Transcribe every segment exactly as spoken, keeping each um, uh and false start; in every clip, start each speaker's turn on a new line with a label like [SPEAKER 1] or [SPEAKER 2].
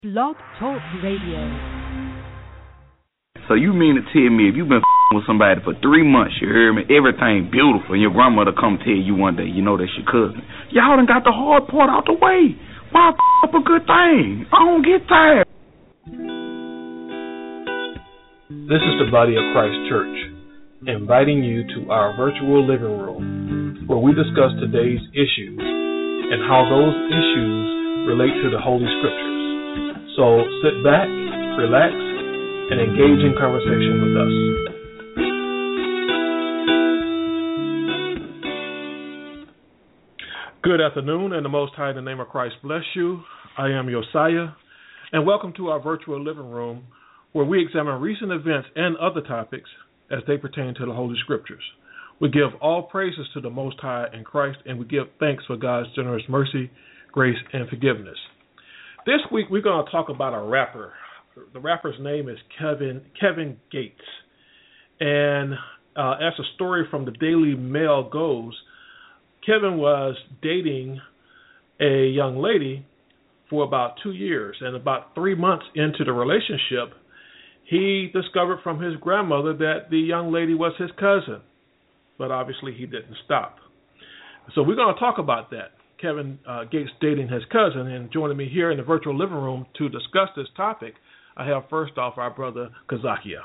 [SPEAKER 1] Blog Talk Radio.
[SPEAKER 2] So you mean to tell me if you've been f***ing with somebody for three months, you heard me, everything beautiful, and your grandmother come tell you one day, you know that's your cousin. Y'all done got the hard part out the way. Why f*** up a good thing? I don't get tired.
[SPEAKER 3] This is the Body of Christ Church, inviting you to our virtual living room, where we discuss today's issues and how those issues relate to the Holy Scriptures. So sit back, relax, and engage in conversation with us. Good afternoon, and the Most High in the name of Christ bless you. I am Josiah, and welcome to our virtual living room, where we examine recent events and other topics as they pertain to the Holy Scriptures. We give all praises to the Most High in Christ, and we give thanks for God's generous mercy, grace, and forgiveness. This week, we're going to talk about a rapper. The rapper's name is Kevin Kevin Gates. And uh, as the story from the Daily Mail goes, Kevin was dating a young lady for about two years. And about three months into the relationship, he discovered from his grandmother that the young lady was his cousin. But obviously, he didn't stop. So we're going to talk about that. Kevin uh, Gates dating his cousin, and joining me here in the virtual living room to discuss this topic, I have first off our brother Kazakia.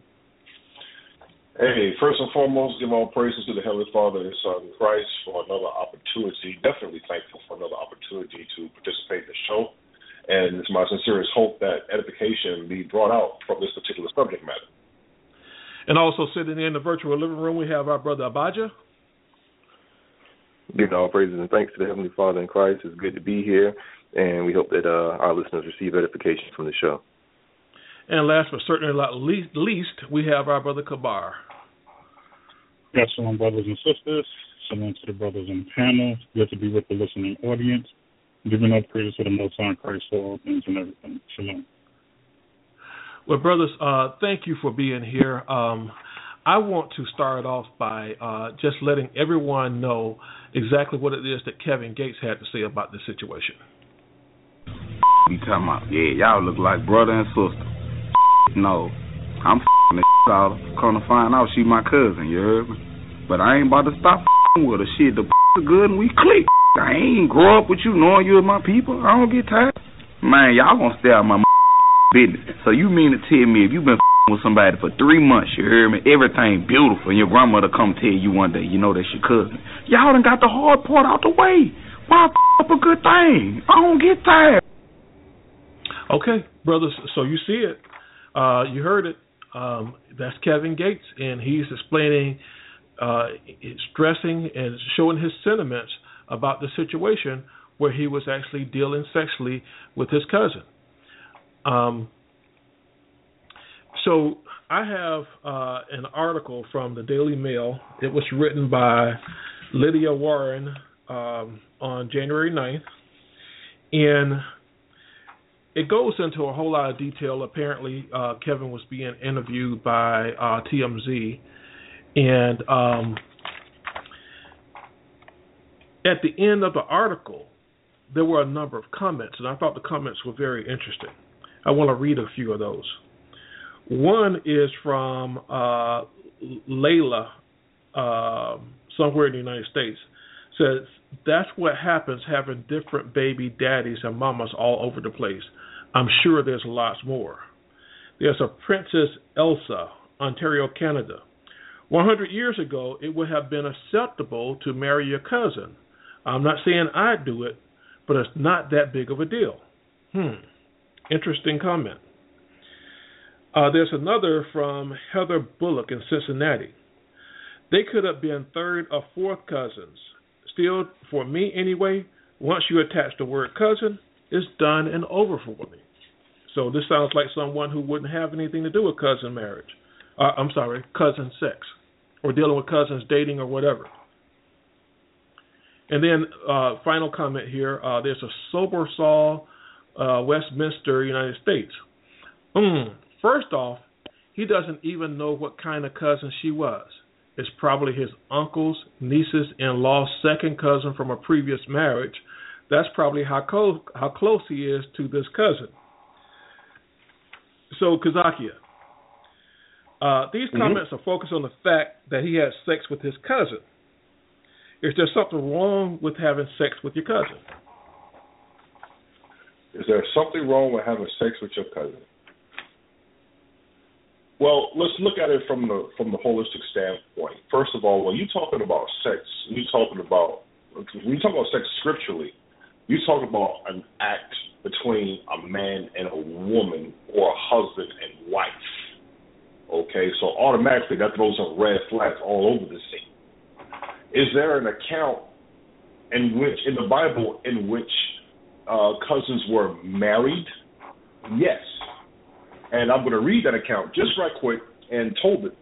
[SPEAKER 4] Hey, first and foremost, give all praises to the Heavenly Father and His Son Christ for another opportunity. Definitely thankful for another opportunity to participate in the show, and it's my sincerest hope that edification be brought out from this particular subject matter.
[SPEAKER 3] And also sitting in the virtual living room, we have our brother Abaja.
[SPEAKER 5] Giving all praises and thanks to the Heavenly Father in Christ. It's good to be here, and we hope that uh, our listeners receive edification from the show.
[SPEAKER 3] And last but certainly not least, least we have our brother Kabar.
[SPEAKER 6] Yes, shalom, brothers and sisters. Shalom to the brothers on the panel. Good to be with the listening audience. Giving all praises to the Most High in Christ for all things and everything. Shalom.
[SPEAKER 3] Well, brothers, uh, thank you for being here. Um, I want to start off by uh, just letting everyone know exactly what it is that Kevin Gates had to say about this situation.
[SPEAKER 2] You talking about, yeah, y'all look like brother and sister. No, I'm the out come to find out she my cousin, you heard me? But I ain't about to stop with her. Shit, the good and we click. I ain't grow up with you knowing you're my people. I don't get tired. Man, y'all gonna stay out my business. So you mean to tell me if you been with somebody for three months, you heard me, everything beautiful, and your grandmother come tell you one day, you know that's your cousin. Y'all done got the hard part out the way. Why f*** up a good thing? I don't get tired.
[SPEAKER 3] Okay, brothers, so you see it. Uh, you heard it. Um, that's Kevin Gates, and he's explaining, uh, stressing and showing his sentiments about the situation where he was actually dealing sexually with his cousin. Um, so I have uh, an article from the Daily Mail. It was written by Lydia Warren um, on January ninth, and it goes into a whole lot of detail. Apparently, uh, Kevin was being interviewed by uh, T M Z, and um, at the end of the article, there were a number of comments, and I thought the comments were very interesting. I want to read a few of those. One is from uh, Layla, uh, somewhere in the United States. Says, that's what happens having different baby daddies and mamas all over the place. I'm sure there's lots more. There's a Princess Elsa, Ontario, Canada. one hundred years ago, it would have been acceptable to marry your cousin. I'm not saying I'd do it, but it's not that big of a deal. Hmm. Interesting comment. Uh, there's another from Heather Bullock in Cincinnati. They could have been third or fourth cousins. Still, for me anyway, once you attach the word cousin, it's done and over for me. So this sounds like someone who wouldn't have anything to do with cousin marriage. Uh, I'm sorry, cousin sex, or dealing with cousins dating or whatever. And then uh, final comment here, uh, there's a Sober Saul, uh, Westminster, United States. Mm, first off, he doesn't even know what kind of cousin she was. It's probably his uncle's, niece's, in-law's second cousin from a previous marriage. That's probably how, co- how close he is to this cousin. so Kazakia, uh, these
[SPEAKER 4] mm-hmm.
[SPEAKER 3] comments are focused on the fact that he had sex with his cousin. Is there something wrong with having sex with your cousin?
[SPEAKER 4] Is there something wrong with having sex with your cousin? Well, let's look at it from the from the holistic standpoint. First of all, when you're talking about sex, you're talking about when you talk about sex scripturally, you talk about an act between a man and a woman or a husband and wife. Okay, so automatically that throws up red flags all over the scene. Is there an account in which, in the Bible, in which uh, cousins were married? Yes. And I'm going to read that account just right quick in Tobit,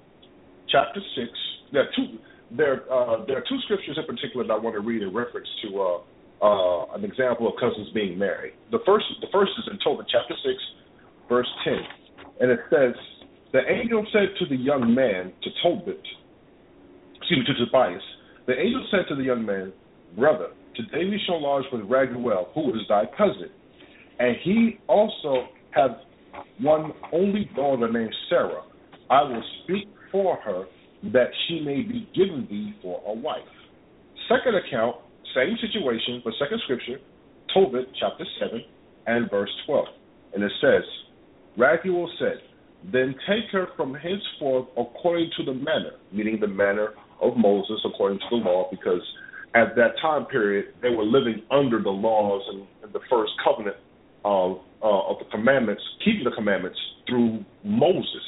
[SPEAKER 4] chapter six. There are two, there, uh, there are two scriptures in particular that I want to read in reference to uh, uh, an example of cousins being married. The first, the first is in Tobit, chapter six, verse ten. And it says, the angel said to the young man, to Tobit, excuse me, to Tobias, the angel said to the young man, brother, today we shall lodge with Raguel, who is thy cousin. And he also hath one only daughter named Sarah. I will speak for her, that she may be given thee for a wife. Second account, same situation, but second scripture, Tobit chapter seven and verse twelve. And it says, Raguel said, then take her from henceforth according to the manner, meaning the manner of Moses according to the law, because at that time period they were living under the laws and, and the first covenant of uh, of the commandments, keeping the commandments through Moses.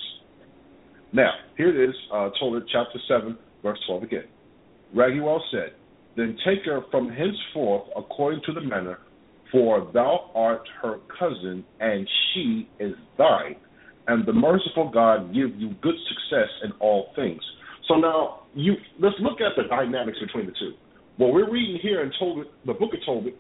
[SPEAKER 4] Now, here it is, uh, Tobit chapter seven, verse twelve again. Raguel said, then take her from henceforth according to the manner, for thou art her cousin, and she is thine, and the merciful God give you good success in all things. So now, you let's look at the dynamics between the two. What we're reading here in Tobit, the book of Tobit,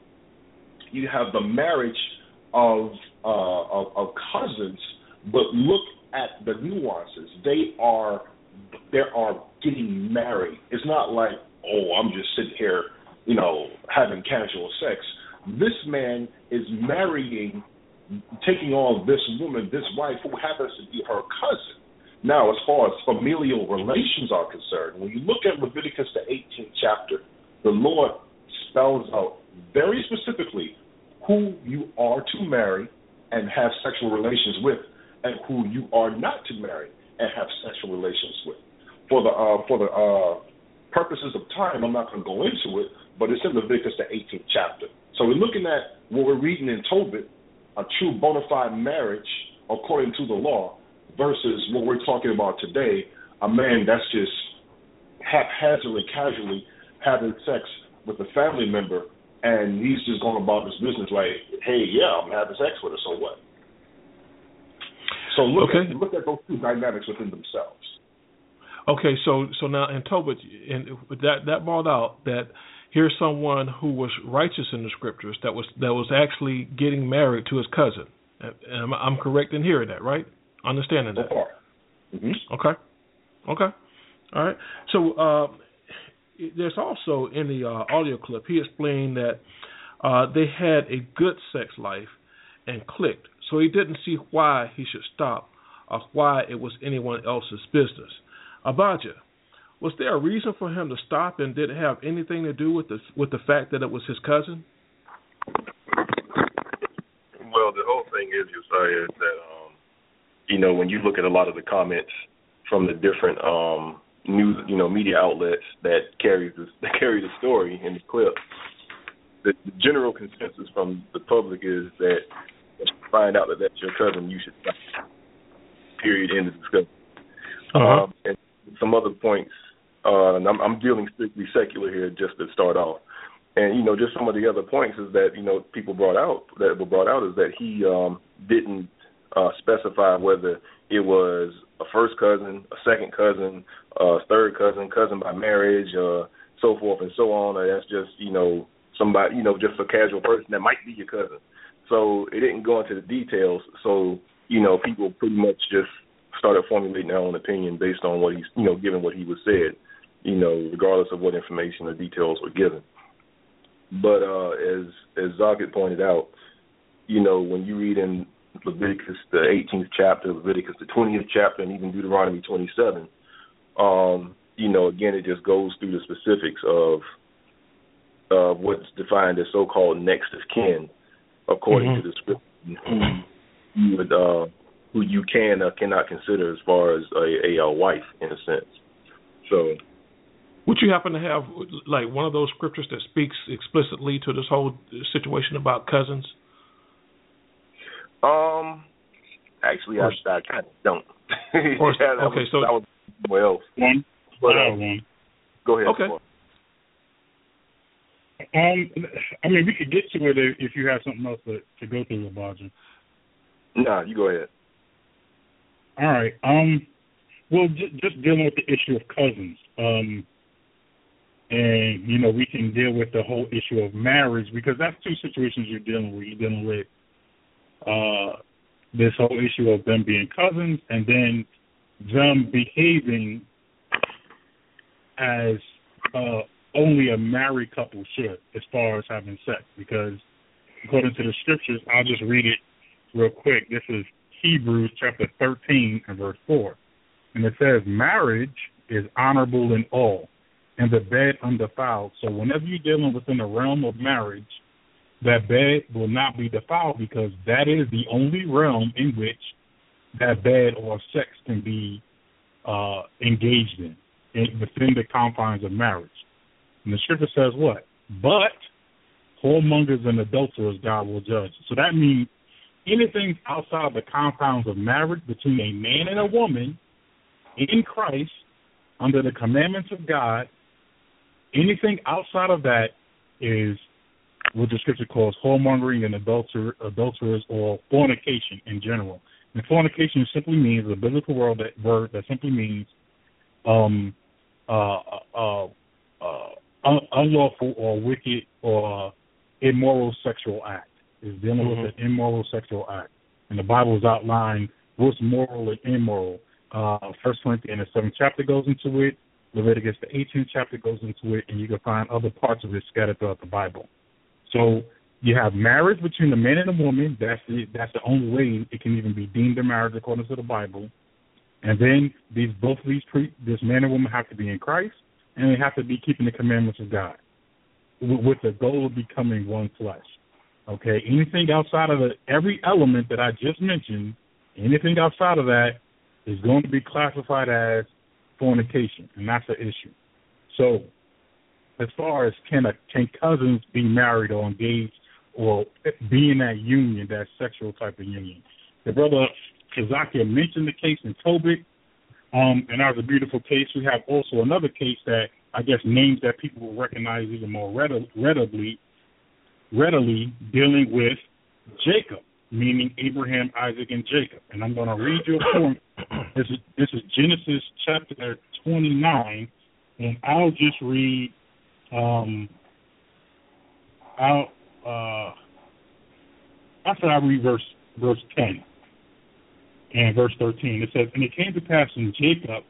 [SPEAKER 4] you have the marriage of, uh, of of cousins, but look at the nuances. They are they are getting married. It's not like, oh, I'm just sitting here, you know, having casual sex. This man is marrying, taking on this woman, this wife, who happens to be her cousin. Now, as far as familial relations are concerned, when you look at Leviticus, the eighteenth chapter, the Lord spells out very specifically who you are to marry and have sexual relations with, and who you are not to marry and have sexual relations with. For the uh, for the uh, purposes of time, I'm not going to go into it, but it's in Leviticus, the eighteenth chapter. So we're looking at what we're reading in Tobit, a true bona fide marriage according to the law, versus what we're talking about today, a man that's just haphazardly, casually having sex with a family member, and he's just going about his business like, hey, yeah, I'm having sex with her, so what? So look, okay. at, look at those two dynamics within themselves.
[SPEAKER 3] Okay, so so now in Tobit, and that that brought out that here's someone who was righteous in the scriptures that was that was actually getting married to his cousin. And I'm, I'm correct in hearing that, right? Understanding that.
[SPEAKER 4] So far. Mm-hmm.
[SPEAKER 3] Okay. Okay. All right. So uh, there's also in the uh, audio clip, he explained that uh, they had a good sex life and clicked. So he didn't see why he should stop or why it was anyone else's business. Abadja, was there a reason for him to stop, and did it have anything to do with the with the fact that it was his cousin?
[SPEAKER 5] Well, the whole thing is, Josiah, is that um, you know, when you look at a lot of the comments from the different um, news, you know, media outlets that carry the that carry the story in the clip, the, the general consensus from the public is that if you find out that that's your cousin, you should stop. Period. End of discussion.
[SPEAKER 3] Uh-huh.
[SPEAKER 5] Um, and some other points, uh, and I'm, I'm dealing strictly secular here just to start off. And, you know, just some of the other points is that, you know, people brought out, that were brought out is that he um, didn't uh, specify whether it was a first cousin, a second cousin, a third cousin, cousin by marriage, uh, so forth and so on. Or that's just, you know, somebody, you know, just a casual person that might be your cousin. So it didn't go into the details. So, you know, people pretty much just started formulating their own opinion based on what he's, you know, given what he was said, you know, regardless of what information or details were given. But uh, as as Zakit pointed out, you know, when you read in Leviticus, the eighteenth chapter, Leviticus, the twentieth chapter, and even Deuteronomy twenty-seven, um, you know, again, it just goes through the specifics of uh, what's defined as so-called next of kin, according mm-hmm. to the scripture, who you would, uh, who you can or cannot consider as far as a, a, a wife, in a sense. So,
[SPEAKER 3] would you happen to have like one of those scriptures that speaks explicitly to this whole situation about cousins?
[SPEAKER 5] Um, actually, or, I, I kind of don't.
[SPEAKER 3] Or,
[SPEAKER 5] yeah,
[SPEAKER 3] okay,
[SPEAKER 5] was,
[SPEAKER 3] so
[SPEAKER 5] that was somewhere else.
[SPEAKER 6] One,
[SPEAKER 5] but, uh,
[SPEAKER 6] one.
[SPEAKER 5] Go ahead.
[SPEAKER 3] Okay.
[SPEAKER 6] Um, I mean, we could get to it if you have something else to, to go through, Elijah.
[SPEAKER 5] Nah, you go ahead.
[SPEAKER 6] All right. Um, well, j- just dealing with the issue of cousins. Um, and, you know, we can deal with the whole issue of marriage because that's two situations you're dealing with. You're dealing with uh, this whole issue of them being cousins and then them behaving as uh, only a married couple should as far as having sex. Because according to the scriptures, I'll just read it real quick. This is Hebrews chapter thirteen and verse four. And it says, marriage is honorable in all, and the bed undefiled. So whenever you're dealing within the realm of marriage, that bed will not be defiled because that is the only realm in which that bed or sex can be uh, engaged in, in, within the confines of marriage. And the scripture says what? But whoremongers and adulterers God will judge. So that means anything outside of the confines of marriage between a man and a woman in Christ under the commandments of God, anything outside of that is what the scripture calls whoremongering and adulter, adulterers or fornication in general. And fornication simply means, a biblical word that, word that simply means um, uh, uh, uh, un- unlawful or wicked or immoral sexual act. Is dealing mm-hmm. with an immoral sexual act. And the Bible is outlined what's moral and immoral. Uh, First Corinthians, the seventh chapter goes into it. Leviticus, the eighteenth chapter goes into it. And you can find other parts of it scattered throughout the Bible. So you have marriage between a man and a woman. That's the, that's the only way it can even be deemed a marriage according to the Bible. And then these both of these pre, this man and woman have to be in Christ, and they have to be keeping the commandments of God with, with the goal of becoming one flesh. Okay, anything outside of the, every element that I just mentioned, anything outside of that is going to be classified as fornication, and that's the issue. So as far as can, a, can cousins be married or engaged or be in that union, that sexual type of union? The brother Kazakia mentioned the case in Tobit, um, and that was a beautiful case. We have also another case that I guess names that people will recognize even more readily, readily dealing with Jacob, meaning Abraham, Isaac, and Jacob. And I'm going to read you a poem. This is, this is Genesis chapter twenty-nine, and I'll just read um, I'll, uh, after I read verse, verse ten and verse thirteen. It says, and it came to pass in Jacob,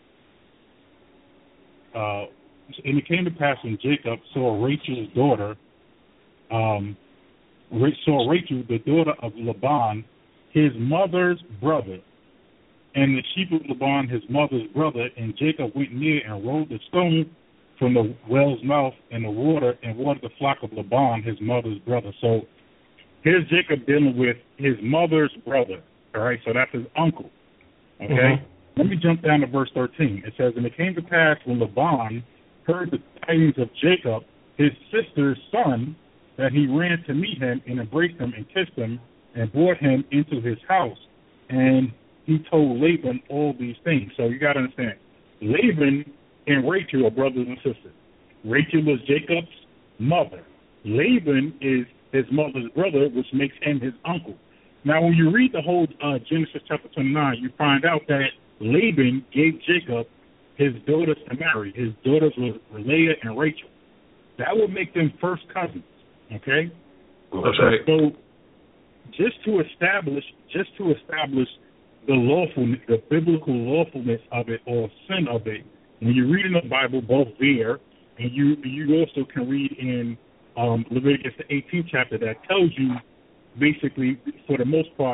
[SPEAKER 6] uh, and it came to pass when Jacob saw Rachel's daughter, um, saw Rachel, the daughter of Laban, his mother's brother, and the sheep of Laban, his mother's brother, and Jacob went near and rolled the stone from the well's mouth and the water and watered the flock of Laban, his mother's brother. So here's Jacob dealing with his mother's brother. All right, so that's his uncle. Okay, mm-hmm. Let me jump down to verse thirteen. It says, and it came to pass when Laban heard the tidings of Jacob, his sister's son, that he ran to meet him and embraced him and kissed him and brought him into his house. And he told Laban all these things. So you got to understand, Laban and Rachel are brothers and sisters. Rachel is Jacob's mother. Laban is his mother's brother, which makes him his uncle. Now, when you read the whole uh, Genesis chapter twenty-nine, you find out that Laban gave Jacob his daughters to marry. His daughters were Leah and Rachel. That would make them first cousins. Okay?
[SPEAKER 3] That's right.
[SPEAKER 6] So just to establish, just to establish the lawfulness, the biblical lawfulness of it or sin of it, when you read in the Bible, both there, and you you also can read in um, Leviticus the eighteenth chapter that tells you basically, for the most part,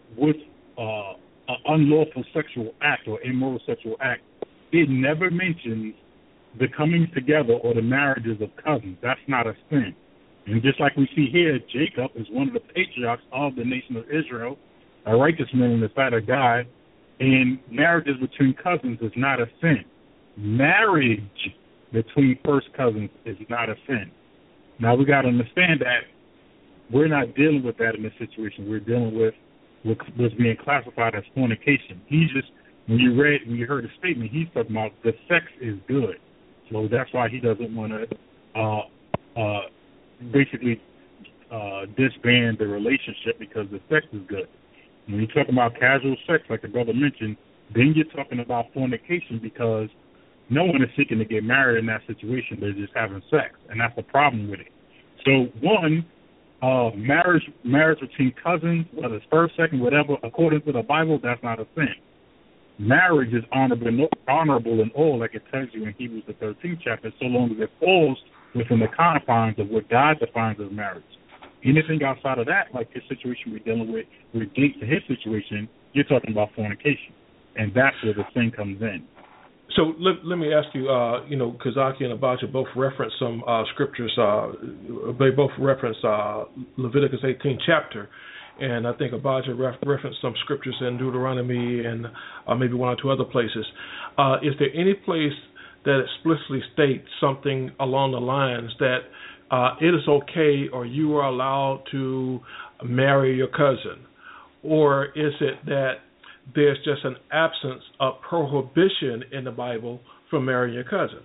[SPEAKER 6] with uh, an unlawful sexual act or immoral sexual act, it never mentions the coming together or the marriages of cousins. That's not a sin. And just like we see here, Jacob is one of the patriarchs of the nation of Israel, a righteous man in the sight of God, and marriages between cousins is not a sin. Marriage between first cousins is not a sin. Now, we got to understand that we're not dealing with that in this situation. We're dealing with what's being classified as fornication. He just, when you read, when you heard the statement, he's talking about the sex is good. So that's why he doesn't want to uh, uh, basically uh, disband the relationship because the sex is good. When you're talking about casual sex, like the brother mentioned, then you're talking about fornication because no one is seeking to get married in that situation. They're just having sex, and that's the problem with it. So, one, uh, marriage marriage between cousins, whether it's first, second, whatever, according to the Bible, that's not a sin. Marriage is honorable, honorable in all, like it tells you in Hebrews the thirteenth chapter, so long as it falls within the confines of what God defines as marriage. Anything outside of that, like his situation we're dealing with, relates to his situation, you're talking about fornication, and that's where the sin comes in.
[SPEAKER 3] So let, let me ask you, uh, you know, Kazaki and Abacha both reference some uh, scriptures. Uh, they both reference uh, Leviticus eighteenth chapter, and I think Abacha ref- referenced some scriptures in Deuteronomy and uh, maybe one or two other places. Uh, is there any place that explicitly states something along the lines that uh, it is okay or you are allowed to marry your cousin? Or is it that there's just an absence of prohibition in the Bible from marrying your cousin?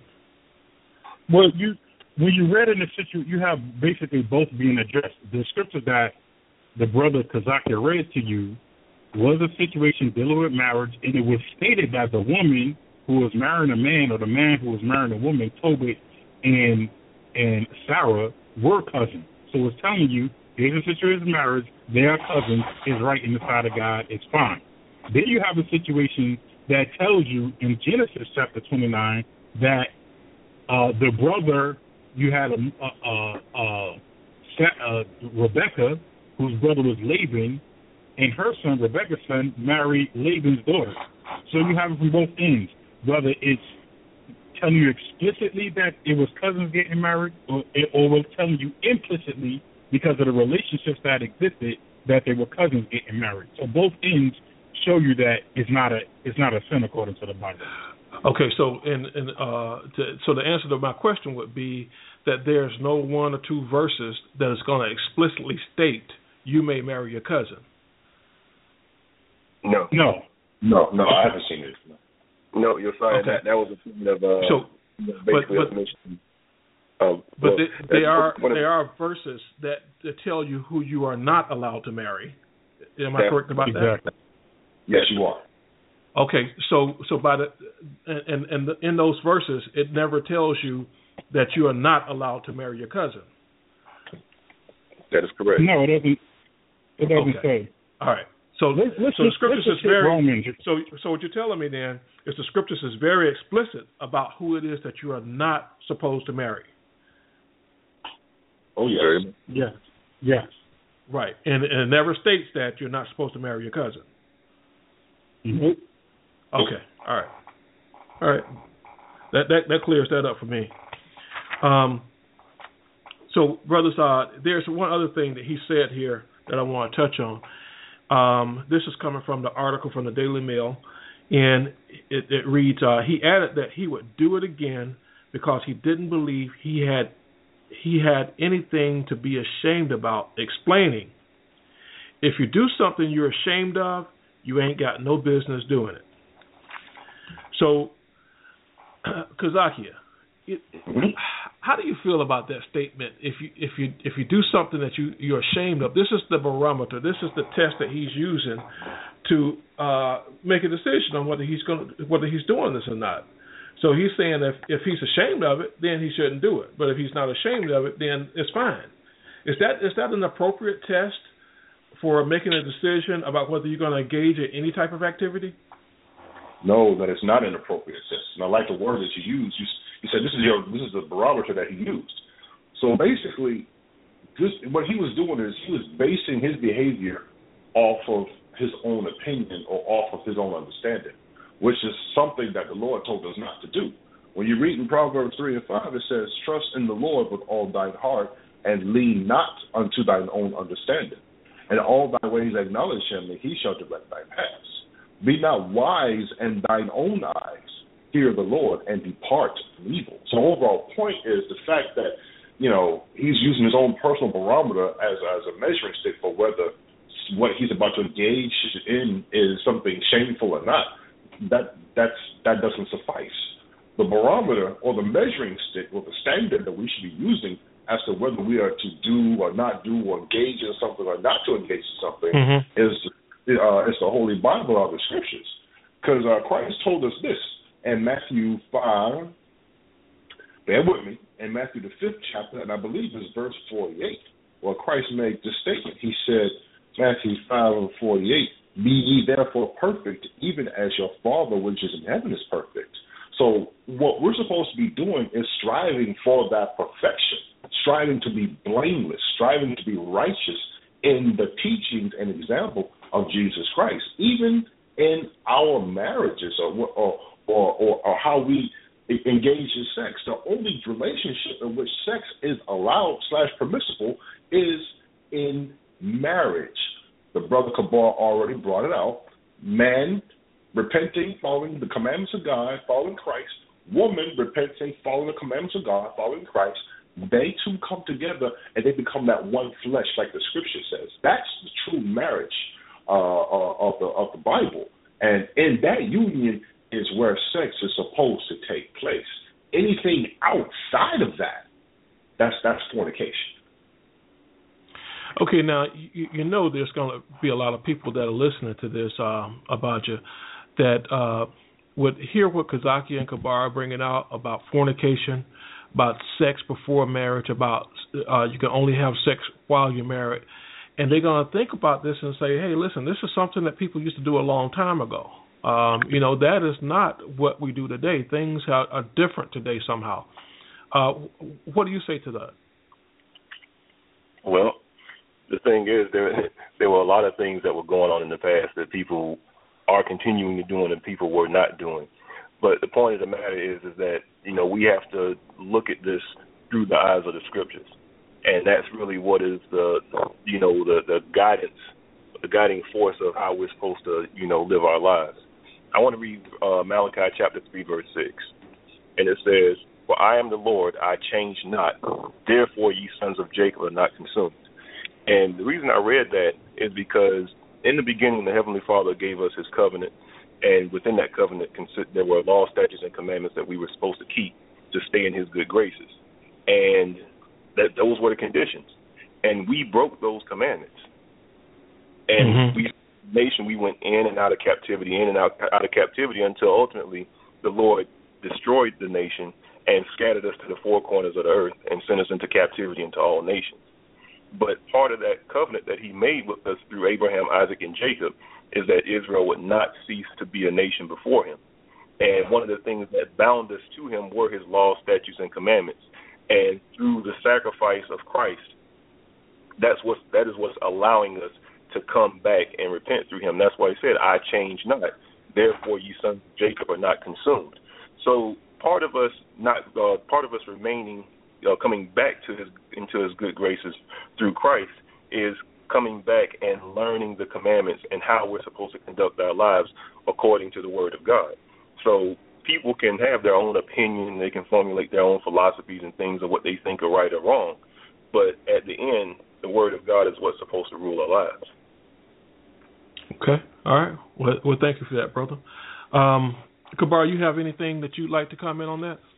[SPEAKER 6] Well, you when you read in the situation, you have basically both being addressed. The scripture that the brother Kazaki read to you was a situation dealing with marriage, and it was stated that the woman who was marrying a man or the man who was marrying a woman, Tobit and and Sarah, were cousins. So it's telling you, here's a situation of marriage, they are cousins, is right in the sight of God, it's fine. Then you have a situation that tells you in Genesis chapter twenty-nine that uh, the brother, you had a, a, a, a, a Rebecca, whose brother was Laban, and her son, Rebecca's son, married Laban's daughter. So you have it from both ends, whether it's telling you explicitly that it was cousins getting married, or, or was telling you implicitly because of the relationships that existed that they were cousins getting married. So both ends show you that it's not a it's not a sin according to the Bible.
[SPEAKER 3] Okay, so in, in uh, to, so the answer to my question would be that there's no one or two verses that is going to explicitly state you may marry your cousin.
[SPEAKER 5] No,
[SPEAKER 6] no,
[SPEAKER 4] no, no. I haven't seen it.
[SPEAKER 5] No, no you're sorry.
[SPEAKER 3] Okay.
[SPEAKER 5] That that was a point of uh,
[SPEAKER 3] so,
[SPEAKER 5] basically
[SPEAKER 3] but, but,
[SPEAKER 5] um,
[SPEAKER 3] but
[SPEAKER 5] well,
[SPEAKER 3] they, they are
[SPEAKER 5] of,
[SPEAKER 3] there are verses that, that tell you who you are not allowed to marry. Am I
[SPEAKER 5] that,
[SPEAKER 3] correct about
[SPEAKER 6] exactly.
[SPEAKER 3] that?
[SPEAKER 4] Yes, you are.
[SPEAKER 3] Okay, so so by the and and the, in those verses, it never tells you that you are not allowed to marry your cousin.
[SPEAKER 5] That is correct.
[SPEAKER 6] No, it doesn't. It doesn't
[SPEAKER 3] okay.
[SPEAKER 6] say.
[SPEAKER 3] All right. So
[SPEAKER 6] let's, let's
[SPEAKER 3] so
[SPEAKER 6] just,
[SPEAKER 3] the scriptures is very
[SPEAKER 6] Romans.
[SPEAKER 3] so so what you're telling me then is the scriptures is very explicit about who it is that you are not supposed to marry.
[SPEAKER 4] Oh yes.
[SPEAKER 6] Yes. Yes.
[SPEAKER 3] Right, and, and it never states that you're not supposed to marry your cousin.
[SPEAKER 6] Mm-hmm.
[SPEAKER 3] Okay, all right, all right. That that that clears that up for me. Um. So, brothers, uh, there's one other thing that he said here that I want to touch on. Um, this is coming from the article from the Daily Mail, and it, it reads, uh, he added that he would do it again because he didn't believe he had he had anything to be ashamed about, explaining, if you do something you're ashamed of, you ain't got no business doing it. So, Kazakia, it, how do you feel about that statement? If you if you if you do something that you you're ashamed of, this is the barometer. This is the test that he's using to uh, make a decision on whether he's going whether he's doing this or not. So he's saying if if he's ashamed of it, then he shouldn't do it. But if he's not ashamed of it, then it's fine. Is that is that an appropriate test for making a decision about whether you're going to engage in any type of activity?
[SPEAKER 4] No, that it's not an appropriate test. And I like the word that you used. You, you said this is your this is the barometer that he used. So basically, this, what he was doing is he was basing his behavior off of his own opinion or off of his own understanding, which is something that the Lord told us not to do. When you read in Proverbs three and five, it says, trust in the Lord with all thine heart and lean not unto thine own understanding. In all thy ways acknowledge him, and he shall direct thy paths. Be not wise in thine own eyes. Fear the Lord and depart from evil. So the overall point is the fact that, you know, he's using his own personal barometer as, as a measuring stick for whether what he's about to engage in is something shameful or not. That that's that doesn't suffice. The barometer or the measuring stick or the standard that we should be using as to whether we are to do or not do or engage in something or not to engage in something mm-hmm. is uh, it's the Holy Bible of the Scriptures. Because uh, Christ told us this in Matthew five, bear with me, in Matthew the fifth chapter, and I believe it's verse forty-eight, where Christ made this statement. He said, Matthew five and forty-eight, be ye therefore perfect, even as your Father which is in heaven is perfect. So what we're supposed to be doing is striving for that perfection, striving to be blameless, striving to be righteous in the teachings and example of Jesus Christ, even in our marriages or or or, or, or how we engage in sex. The only relationship in which sex is allowed slash permissible is in marriage. The brother Kabar already brought it out. Man repenting, following the commandments of God, following Christ. Woman repenting, following the commandments of God, following Christ. They two come together and they become that one flesh, like the Scripture says. That's the true marriage uh, of the of the Bible. And in that union is where sex is supposed to take place. Anything outside of that, that's that's fornication.
[SPEAKER 3] Okay, now you, you know there's going to be a lot of people that are listening to this um, about you that uh, would hear what Kazaki and Kabar are bringing out about fornication, about sex before marriage, about uh, you can only have sex while you're married, and they're going to think about this and say, hey, listen, this is something that people used to do a long time ago. Um, you know, that is not what we do today. Things are, are different today somehow. Uh, what do you say to that?
[SPEAKER 5] Well, the thing is, there there were a lot of things that were going on in the past that people are continuing to do and people were not doing. But the point of the matter is, is that, you know, we have to look at this through the eyes of the Scriptures. And that's really what is the, you know, the, the guidance, the guiding force of how we're supposed to, you know, live our lives. I want to read uh, Malachi chapter three, verse six. And it says, for I am the Lord, I change not. Therefore ye sons of Jacob are not consumed. And the reason I read that is because in the beginning, the Heavenly Father gave us his covenant. And within that covenant, there were laws, statutes, and commandments that we were supposed to keep to stay in his good graces. And that those were the conditions. And we broke those commandments. And mm-hmm. we, nation, we went in and out of captivity, in and out, out of captivity until ultimately the Lord destroyed the nation and scattered us to the four corners of the earth and sent us into captivity into all nations. But part of that covenant that he made with us through Abraham, Isaac, and Jacob is that Israel would not cease to be a nation before him. And one of the things that bound us to him were his laws, statutes, and commandments. And through the sacrifice of Christ, that's what that is what's allowing us to come back and repent through him. That's why he said, I change not. Therefore, ye sons of Jacob are not consumed. So part of us not uh, part of us remaining Uh, coming back to his into his good graces through Christ is coming back and learning the commandments and how we're supposed to conduct our lives according to the Word of God. So people can have their own opinion, they can formulate their own philosophies and things of what they think are right or wrong, but at the end, the Word of God is what's supposed to rule our lives.
[SPEAKER 3] Okay, all right. Well, well thank you for that, brother. Um, Kabar, you have anything that you'd like to comment on that?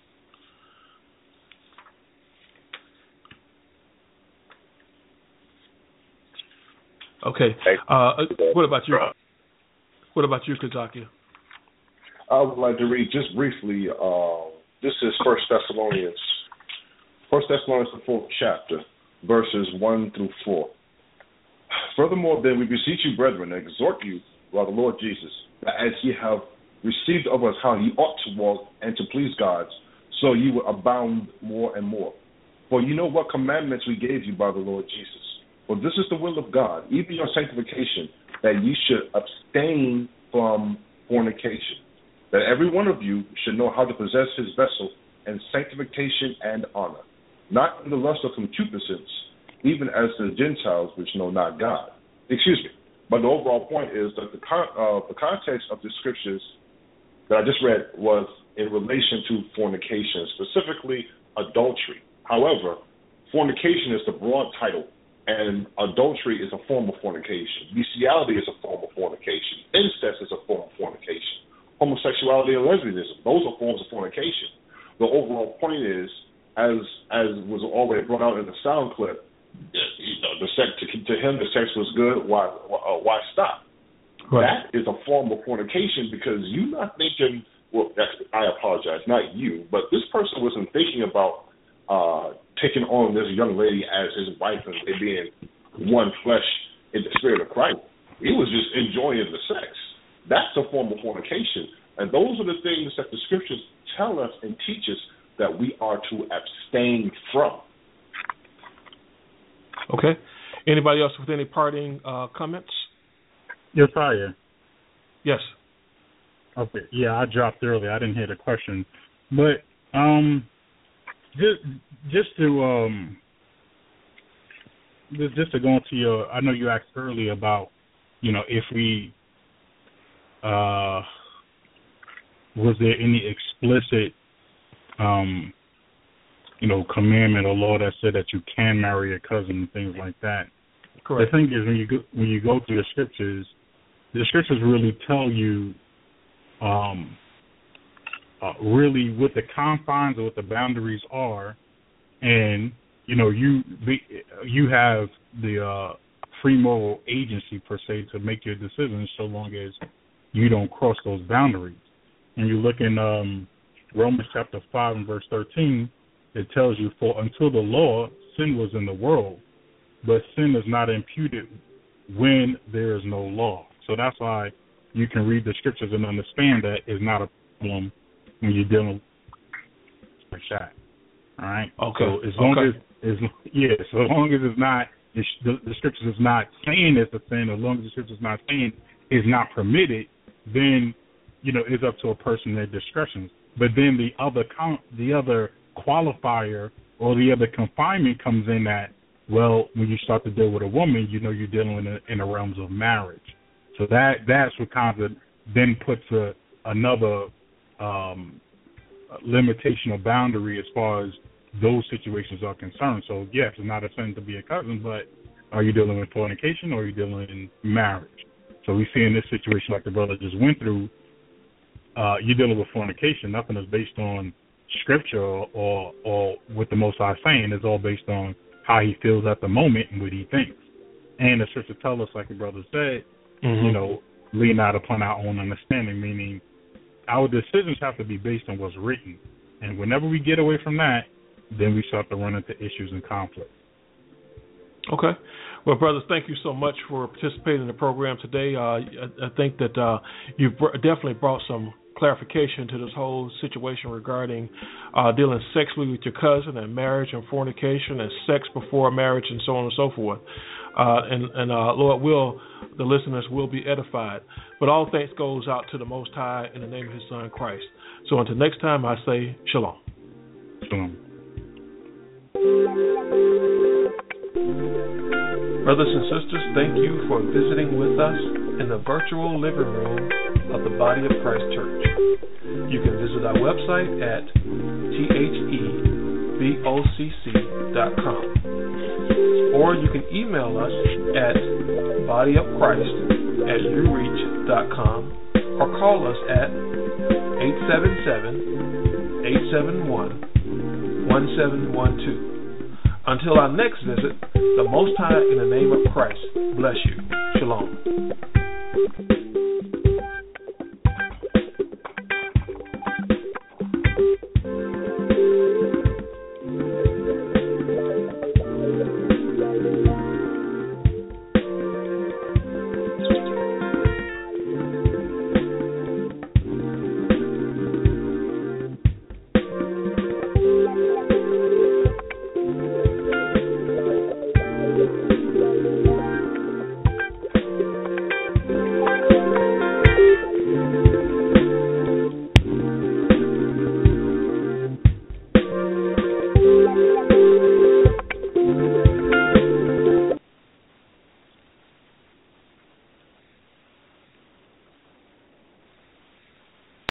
[SPEAKER 3] Okay. Uh, what about you? What about you, Kazaki?
[SPEAKER 4] I would like to read just briefly. Uh, this is First Thessalonians, First Thessalonians, the fourth chapter, verses one through four. Furthermore, then we beseech you, brethren, and exhort you by the Lord Jesus, that as ye have received of us how ye ought to walk and to please God, so ye will abound more and more. For you know what commandments we gave you by the Lord Jesus. For this is the will of God, even your sanctification, that ye should abstain from fornication, that every one of you should know how to possess his vessel in sanctification and honor, not in the lust of concupiscence, even as the Gentiles which know not God. Excuse me. But the overall point is that the, con- uh, the context of the scriptures that I just read was in relation to fornication, specifically adultery. However, fornication is the broad title, and adultery is a form of fornication. Bestiality is a form of fornication. Incest is a form of fornication. Homosexuality and lesbianism, those are forms of fornication. The overall point is, as as was already brought out in the sound clip, you know, the sex to, to him the sex was good. Why uh, why stop? Right. That is a form of fornication because you're not thinking. Well, that's, I apologize, not you, but this person wasn't thinking about uh, taking on this young lady as his wife and they being one flesh in the spirit of Christ. He was just enjoying the sex. That's a form of fornication. And those are the things that the scriptures tell us and teach us that we are to abstain from.
[SPEAKER 3] Okay. Anybody else with any parting uh, comments?
[SPEAKER 6] Yes, I am.
[SPEAKER 3] Yes.
[SPEAKER 6] Okay. Yeah, I dropped earlier. I didn't hear the question, but um, just just to um, just, just to go into your, I know you asked earlier about, you know, if we uh, was there any explicit um, you know, commandment or law that said that you can marry a cousin and things like that.
[SPEAKER 3] Correct.
[SPEAKER 6] The thing is, when you go, when you go through the scriptures, the scriptures really tell you. Um, uh, really what the confines or what the boundaries are, and you know you you have the uh, free moral agency per se to make your decisions so long as you don't cross those boundaries. And you look in um, Romans chapter five and verse thirteen, it tells you, for until the law, sin was in the world, but sin is not imputed when there is no law. So that's why you can read the scriptures and understand that it's not a problem when you're dealing with that. All right.
[SPEAKER 3] Okay.
[SPEAKER 6] So as long
[SPEAKER 3] okay.
[SPEAKER 6] as, as yeah, so as long as it's not the, the scriptures is not saying it's a sin, as long as the scriptures is not saying it's not permitted, then you know it's up to a person their discretion. But then the other count, the other qualifier or the other confinement comes in that, well, when you start to deal with a woman, you know you're dealing in, a, in the realms of marriage. So that that's what kind of then puts a, another um, limitation or boundary as far as those situations are concerned. So, yes, it's not a sin to be a cousin, but are you dealing with fornication or are you dealing in marriage? So we see in this situation like the brother just went through, uh, you're dealing with fornication. Nothing is based on scripture or, or, or what the Most High is saying. It's all based on how he feels at the moment and what he thinks. And the scripture tells us, like the brother said, Mm-hmm. you know, lean out upon our own understanding, meaning our decisions have to be based on what's written. And whenever we get away from that, then we start to run into issues and conflict.
[SPEAKER 3] Okay. Well, brothers, thank you so much for participating in the program today. Uh, I, I think that uh, you've br- definitely brought some clarification to this whole situation regarding uh, dealing sexually with your cousin and marriage and fornication and sex before marriage and so on and so forth. Uh, and and uh, Lord will, the listeners will be edified. But all thanks goes out to the Most High in the name of His Son Christ. So until next time, I say shalom.
[SPEAKER 6] Shalom.
[SPEAKER 3] Brothers and sisters, thank you for visiting with us in the virtual living room of the Body of Christ Church. You can visit our website at the boc dot com. Or you can email us at bodyofchrist at ureach dot com or call us at eight seven seven, eight seven one, one seven one two. Until our next visit, the Most High in the name of Christ bless you. Shalom.